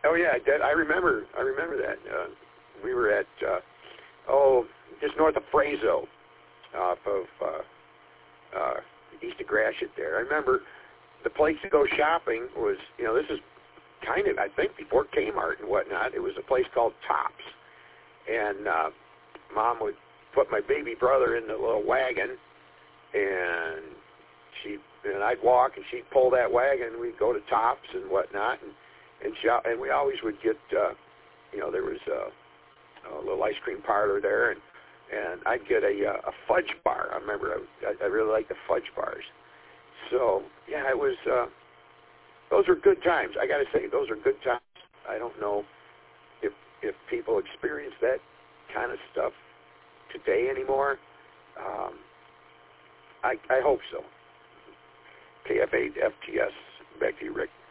Oh yeah, I remember that. We were at just north of Frazo, off of east of Gratiot there. I remember the place to go shopping was, this is kind of, I think, before Kmart and whatnot. It was a place called Tops, and Mom would put my baby brother in the little wagon, and I'd walk, and she'd pull that wagon. We'd go to Tops and whatnot, and shop, and we always would get, there was a little ice cream parlor there, and I'd get a fudge bar. I remember I really liked the fudge bars. So yeah, it was. Those are good times. I got to say, those are good times. I don't know if people experience that kind of stuff today anymore. I hope so. KF8 FTS. Back to you, Rick.